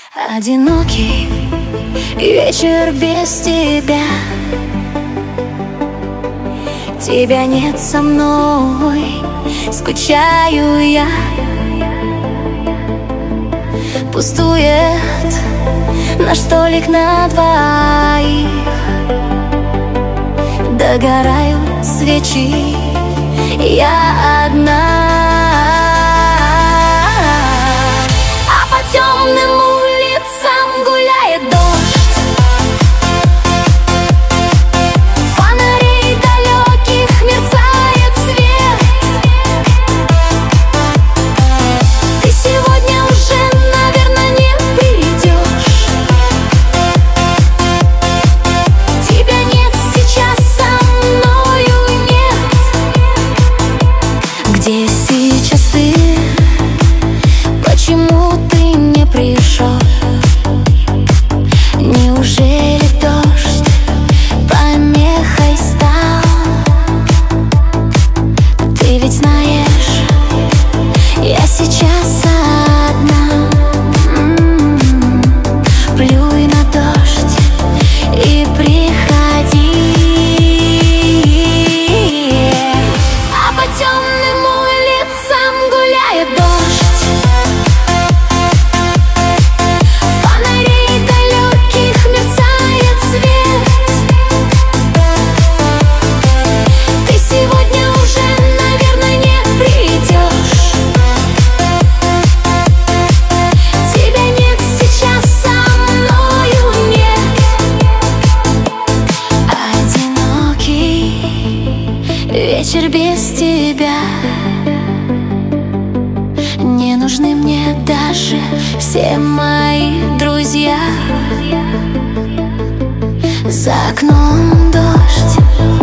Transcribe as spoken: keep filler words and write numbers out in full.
Одинокий вечер без тебя. Тебя нет со мной, скучаю я. Пустует наш столик на двоих. Догорают свечи, я одна. А по темным улицам гуляет дождь. Фонарей далеких мерцает свет. Ты сегодня уже, наверное, не придешь. Тебя нет сейчас, со мною нет. Где сейчас ты? Почему ты не пришел? Неужели дождь помехой стал? Ты ведь знаешь, я сейчас одна. М-м-м. Плюй на дождь и приходи. А по темным улицам гуляет дождь. Фонарей далеких мерцает свет. Ты сегодня уже, наверное, не придешь. Тебя нет сейчас, со мною нет. Одинокий вечер без тебя. Не нужны мне даже все мои друзья. За окном дождь,